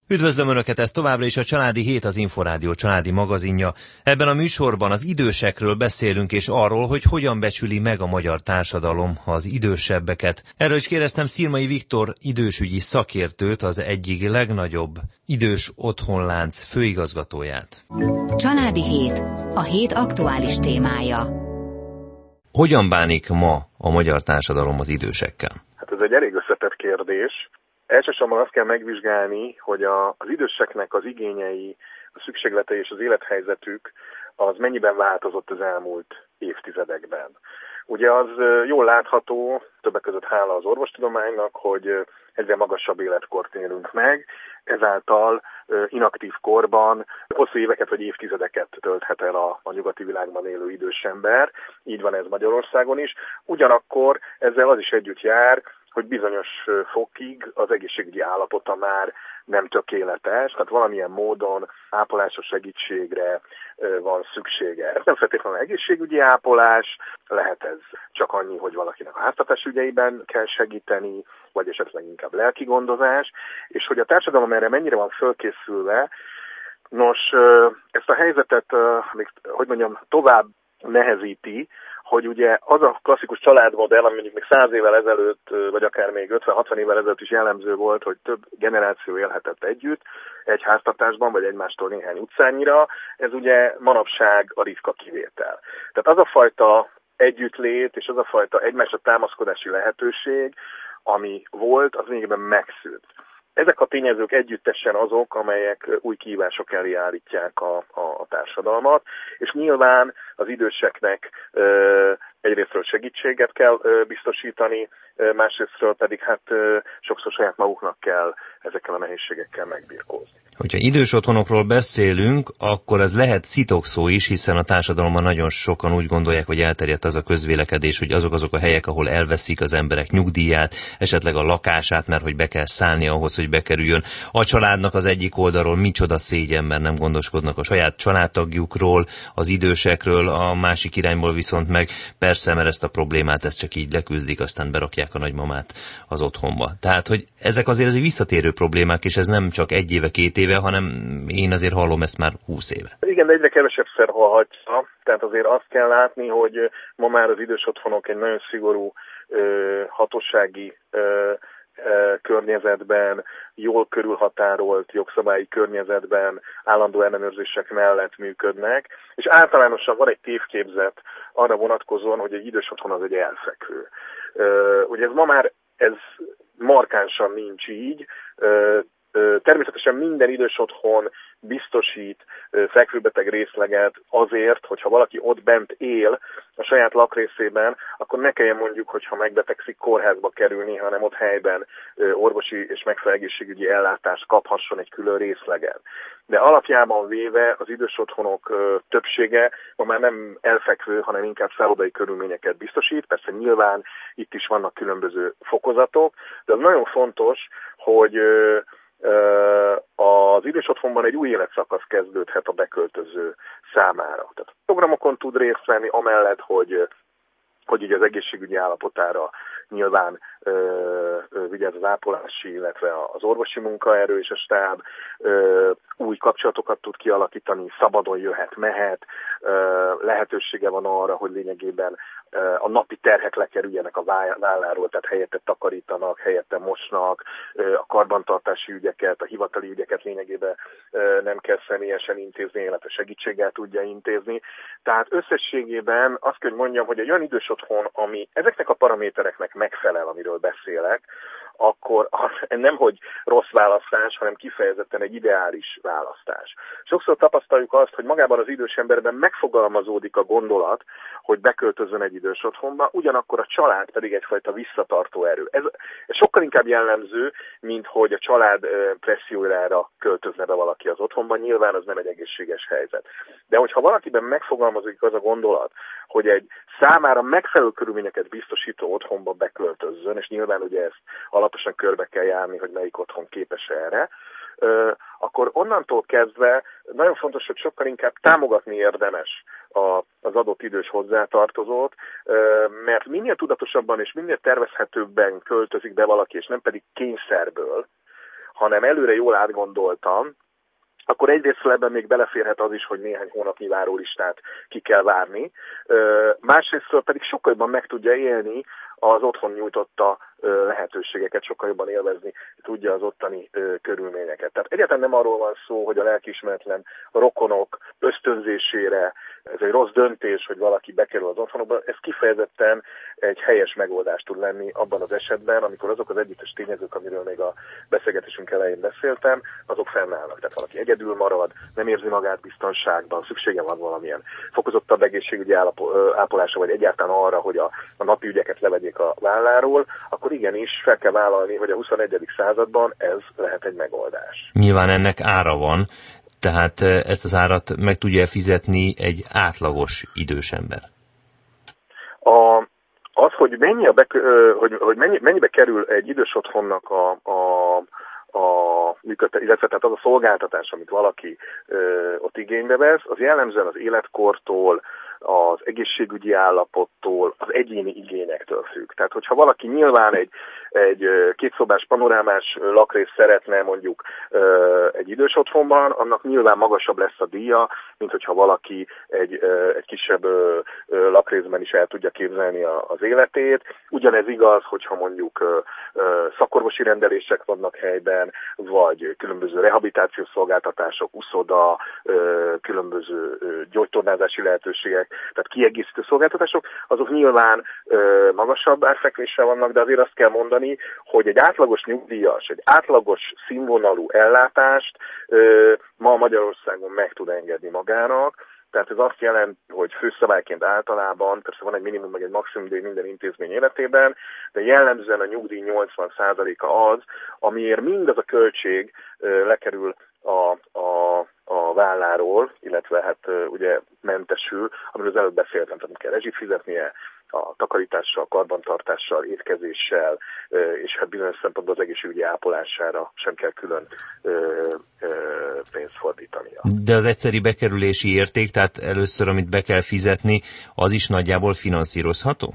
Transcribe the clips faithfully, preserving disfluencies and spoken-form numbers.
Üdvözlöm Önöket, ez továbbra is a Családi Hét, az Inforádió családi magazinja. Ebben a műsorban az idősekről beszélünk, és arról, hogy hogyan becsüli meg a magyar társadalom az idősebbeket. Erről is kérdeztem Szirmai Viktor idősügyi szakértőt, az egyik legnagyobb idős otthonlánc főigazgatóját. Családi Hét, a hét aktuális témája. Hogyan bánik ma a magyar társadalom az idősekkel? Hát ez egy elég összetett kérdés. Elsősorban azt kell megvizsgálni, hogy a, az időseknek az igényei, a szükségletei és az élethelyzetük az mennyiben változott az elmúlt évtizedekben. Ugye az jól látható, többek között hála az orvostudománynak, hogy egyre magasabb életkort élünk meg, ezáltal inaktív korban hosszú éveket vagy évtizedeket tölthet el a, a nyugati világban élő idős ember, így van ez Magyarországon is. Ugyanakkor ezzel az is együtt jár, hogy bizonyos fokig az egészségügyi állapota már nem tökéletes, tehát valamilyen módon ápolásos segítségre van szüksége. Ez nem feltétlenül egészségügyi ápolás, lehet ez csak annyi, hogy valakinek a háztartás ügyeiben kell segíteni, vagy esetleg inkább lelki gondozás, és hogy a társadalom erre mennyire van fölkészülve. Nos, ezt a helyzetet, még, hogy mondjam, tovább nehezíti, hogy ugye az a klasszikus családmodell, ami mondjuk még száz évvel ezelőtt, vagy akár még ötven-hatvan évvel ezelőtt is jellemző volt, hogy több generáció élhetett együtt, egy háztartásban, vagy egymástól néhány utcányira, ez ugye manapság a ritka kivétel. Tehát az a fajta együttlét, és az a fajta egymásra támaszkodási lehetőség, ami volt, az lényegében megszűnt. Ezek a tényezők együttesen azok, amelyek új kihívások elé állítják a, a, a társadalmat, és nyilván az időseknek e, egyrésztről segítséget kell e, biztosítani, e, másrésztről pedig hát e, sokszor saját maguknak kell ezekkel a nehézségekkel megbirkózni. Hogyha idős otthonokról beszélünk, akkor ez lehet szitokszó is, hiszen a társadalomban nagyon sokan úgy gondolják, hogy elterjedt az a közvélekedés, hogy azok azok a helyek, ahol elveszik az emberek nyugdíját, esetleg a lakását, mert hogy be kell szállni ahhoz, hogy bekerüljön. A családnak az egyik oldalról micsoda szégyen, mert nem gondoskodnak a saját családtagjukról, az idősekről, a másik irányból viszont meg persze, mert ezt a problémát ezt csak így leküzdik, aztán berakják a nagymamát az otthonba. Tehát, hogy ezek azért azért visszatérő problémák, és ez nem csak egy éve, két éve, hanem én azért hallom ezt már húsz éve. Igen, de egyre kevesebbszer hallhatja, tehát azért azt kell látni, hogy ma már az idős otthonok egy nagyon szigorú ö, hatósági ö, ö, környezetben, jól körülhatárolt jogszabályi környezetben, állandó ellenőrzések mellett működnek, és általánosan van egy tévképzet arra vonatkozóan, hogy egy idős otthon az egy elfekvő. Ö, ugye ez ma már ez markánsan nincs így. Ö, Természetesen minden idős otthon biztosít fekvőbeteg részleget azért, hogyha valaki ott bent él a saját lakrészében, akkor ne kelljen mondjuk, hogyha megbetegszik, kórházba kerülni, hanem ott helyben orvosi és megfelelő egészségügyi ellátást kaphasson egy külön részlegen. De alapjában véve az idős otthonok többsége ma már nem elfekvő, hanem inkább szállodai körülményeket biztosít. Persze nyilván itt is vannak különböző fokozatok, de az nagyon fontos, hogy az idős otthonban egy új életszakasz kezdődhet a beköltöző számára. Tehát programokon tud részt venni, amellett, hogy, hogy így az egészségügyi állapotára nyilván ö, ö, vigyáz az ápolási, illetve az orvosi munkaerő és a stáb, ö, új kapcsolatokat tud kialakítani, szabadon jöhet, mehet, ö, lehetősége van arra, hogy lényegében ö, a napi terhek lekerüljenek a válláról, tehát helyette takarítanak, helyette mosnak, ö, a karbantartási ügyeket, a hivatali ügyeket lényegében ö, nem kell személyesen intézni, illetve segítséggel tudja intézni. Tehát összességében azt kell, hogy mondjam, hogy egy olyan idős otthon, ami ezeknek a paramétereknek megfelel, amiről beszélek, akkor nem hogy rossz választás, hanem kifejezetten egy ideális választás. Sokszor tapasztaljuk azt, hogy magában az idős emberben megfogalmazódik a gondolat, hogy beköltözzön egy idős otthonba, ugyanakkor a család pedig egyfajta visszatartó erő. Ez, ez sokkal inkább jellemző, mint hogy a család pressziójára költözne be valaki az otthonba, nyilván az nem egy egészséges helyzet. De hogyha valakiben megfogalmazódik az a gondolat, hogy egy számára megfelelő körülményeket biztosító otthonba beköltözzön, és nyilván ugye ezt alaposan körbe kell járni, hogy melyik otthon képes erre, akkor onnantól kezdve nagyon fontos, hogy sokkal inkább támogatni érdemes az adott idős hozzátartozót, mert minél tudatosabban és minél tervezhetőbben költözik be valaki, és nem pedig kényszerből, hanem előre jól átgondoltam, akkor egyrészt ebben még beleférhet az is, hogy néhány hónapnyi várólistát ki kell várni. Másrészt pedig sokkal jobban meg tudja élni az otthon nyújtotta lehetőségeket, sokkal jobban élvezni tudja az ottani körülményeket. Tehát egyáltalán nem arról van szó, hogy a lelkiismeretlen rokonok ösztönzésére ez egy rossz döntés, hogy valaki bekerül az otthonokba. Ez kifejezetten egy helyes megoldás tud lenni abban az esetben, amikor azok az együttes tényezők, amiről még a beszélgetésünk elején beszéltem, azok fennállnak. Tehát valaki egyedül marad, nem érzi magát biztonságban, szüksége van valamilyen fokozottabb egészségügyi ápolásra, vagy egyáltalán arra, hogy a, a napi ügyeket levegyék a válláról, akkor igenis fel kell vállalni, hogy a huszonegyedik században ez lehet egy megoldás. Nyilván ennek ára van, tehát ezt az árat meg tudja fizetni egy átlagos idős ember? A, az, hogy, mennyi a bek, hogy, hogy mennyi, mennyibe kerül egy idős otthonnak a, a, a működte, illetve tehát az a szolgáltatás, amit valaki ö, ott igénybe vesz, az jellemzően az életkortól, az egészségügyi állapottól, az egyéni igényektől függ. Tehát, hogyha valaki nyilván egy, egy kétszobás panorámás lakrészt szeretne mondjuk egy idős otthonban, annak nyilván magasabb lesz a díja, mint hogyha valaki egy, egy kisebb lakrészben is el tudja képzelni az életét. Ugyanez igaz, hogyha mondjuk szakorvosi rendelések vannak helyben, vagy különböző rehabilitációs szolgáltatások, uszoda, különböző gyógytornázási lehetőségek, tehát kiegészítő szolgáltatások, azok nyilván ö, magasabb árfekvéssel vannak, de azért azt kell mondani, hogy egy átlagos nyugdíjas, egy átlagos színvonalú ellátást ö, ma Magyarországon meg tud engedni magának. Tehát ez azt jelenti, hogy főszabályként általában, persze van egy minimum, meg egy maximum díj minden intézmény életében, de jellemzően a nyugdíj nyolcvan százaléka az, amiért mindaz a költség ö, lekerül a, a, a válláról, illetve hát ugye mentesül, amiről az előbb beszéltem, tehát nem kell rezsit fizetnie, a takarítással, karbantartással, étkezéssel, és hát bizonyos szempontból az egészségügyi ápolására sem kell külön pénzt fordítania. De az egyszeri bekerülési érték, tehát először, amit be kell fizetni, az is nagyjából finanszírozható?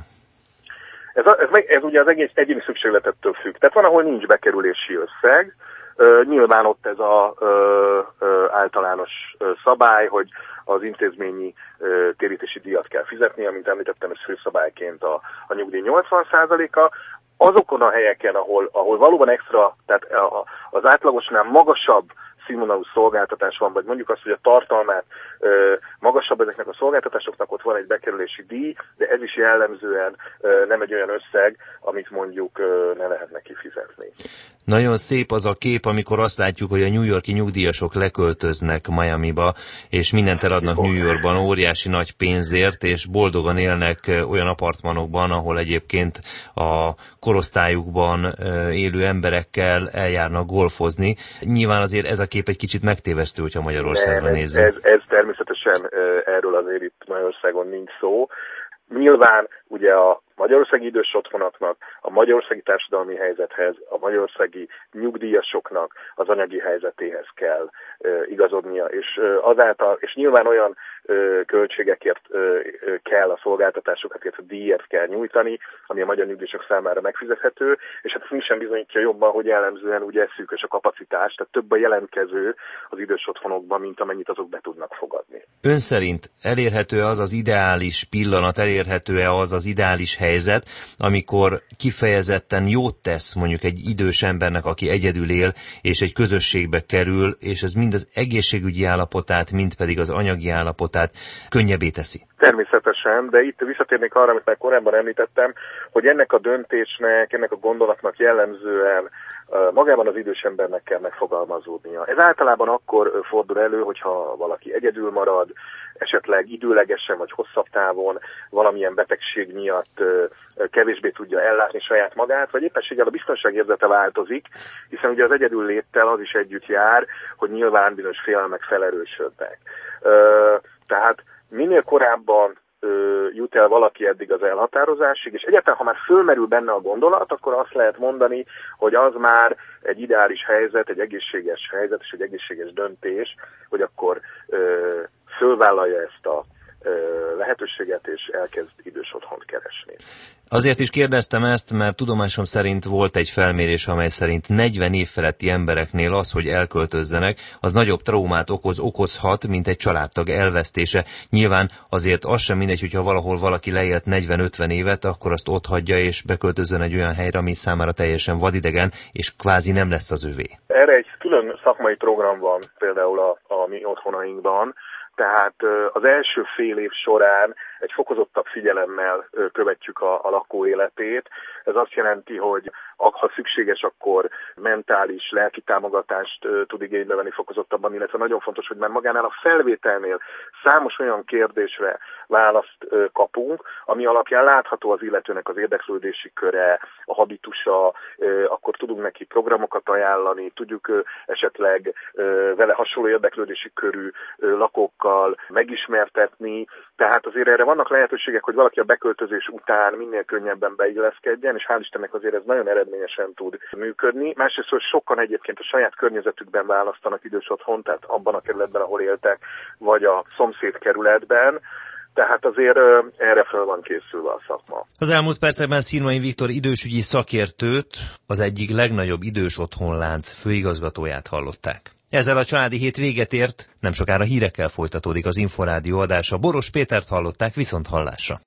Ez, a, ez, meg, ez ugye az egész egyéni szükségletettől függ. Tehát van, ahol nincs bekerülési összeg, Uh, nyilván ott ez a uh, uh, általános uh, szabály, hogy az intézményi uh, térítési díjat kell fizetni, amint említettem, ez főszabályként a, a nyugdíj nyolcvan százaléka. Azokon a helyeken, ahol, ahol valóban extra, tehát a, az átlagosnál magasabb színvonalú szolgáltatás van, vagy mondjuk azt, hogy a tartalmát ö, magasabb ezeknek a szolgáltatásoknak, ott van egy bekerülési díj, de ez is jellemzően ö, nem egy olyan összeg, amit mondjuk ö, ne lehetne kifizetni. Nagyon szép az a kép, amikor azt látjuk, hogy a New York-i nyugdíjasok leköltöznek Miamiba, és mindent eladnak New Yorkban óriási nagy pénzért, és boldogan élnek olyan apartmanokban, ahol egyébként a korosztályukban élő emberekkel eljárnak golfozni. Nyilván azért ez a kép egy kicsit megtévesztő, hogyha Magyarországra ez, nézzük. Ez, ez természetesen erről azért itt Magyarországon nincs szó. Nyilván ugye a magyarországi idős otthonoknak, a magyarországi társadalmi helyzethez, a magyarországi nyugdíjasoknak az anyagi helyzetéhez kell e, igazodnia, és e, azáltal, és nyilván olyan e, költségekért e, kell a szolgáltatásokat, illetve díjat kell nyújtani, ami a magyar nyugdíjasok számára megfizethető, és hát ez sem bizonyítja jobban, hogy jellemzően ugye szűkös a kapacitás, tehát több a jelentkező az idős otthonokban, mint amennyit azok be tudnak fogadni. Ön szerint elérhető az az ideális pillanat, elérhető-e az az ideális helyzet, amikor kifejezetten jót tesz mondjuk egy idős embernek, aki egyedül él, és egy közösségbe kerül, és ez mind az egészségügyi állapotát, mind pedig az anyagi állapotát könnyebbé teszi? Természetesen, de itt visszatérnék arra, amit már korábban említettem, hogy ennek a döntésnek, ennek a gondolatnak jellemzően magában az idős embernek kell megfogalmazódnia. Ez általában akkor fordul elő, hogyha valaki egyedül marad, esetleg időlegesen vagy hosszabb távon valamilyen betegség miatt kevésbé tudja ellátni saját magát, vagy éppenséggel a biztonságérzete változik, hiszen ugye az egyedül léttel az is együtt jár, hogy nyilván bizonyos félelmek felerősödnek. Tehát minél korábban jut el valaki eddig az elhatározásig, és egyáltalán, ha már fölmerül benne a gondolat, akkor azt lehet mondani, hogy az már egy ideális helyzet, egy egészséges helyzet és egy egészséges döntés, hogy akkor ö, fölvállalja ezt a lehetőséget, és elkezd idős otthont keresni. Azért is kérdeztem ezt, mert tudomásom szerint volt egy felmérés, amely szerint negyven év feletti embereknél az, hogy elköltözzenek, az nagyobb traumát okoz, okozhat, mint egy családtag elvesztése. Nyilván azért az sem mindegy, hogyha valahol valaki leélt negyven-ötven évet, akkor azt ott hagyja és beköltözön egy olyan helyre, ami számára teljesen vadidegen, és kvázi nem lesz az övé. Erre egy külön szakmai program van például a, a mi otthonainkban, tehát az első fél év során egy fokozottabb figyelemmel követjük a, a lakó életét. Ez azt jelenti, hogy ha szükséges, akkor mentális, lelki támogatást tud igénybe venni fokozottabban, illetve nagyon fontos, hogy már magánál a felvételnél számos olyan kérdésre választ kapunk, ami alapján látható az illetőnek az érdeklődési köre, a habitusa, akkor tudunk neki programokat ajánlani, tudjuk esetleg vele hasonló érdeklődési körű lakókkal megismertetni, tehát azért erre vannak lehetőségek, hogy valaki a beköltözés után minél könnyebben beilleszkedjen, és hál' Istennek azért ez nagyon eredményesen tud működni. Másrészt, hogy sokan egyébként a saját környezetükben választanak idős otthont, tehát abban a kerületben, ahol éltek, vagy a szomszéd kerületben, tehát azért erre fel van készülve a szakma. Az elmúlt percekben Szirmai Viktor idősügyi szakértőt, az egyik legnagyobb idős otthonlánc főigazgatóját hallották. Ezzel a Családi Hét véget ért, nem sokára hírekkel folytatódik az Inforádió adása. Boros Pétert hallották, viszont hallásra.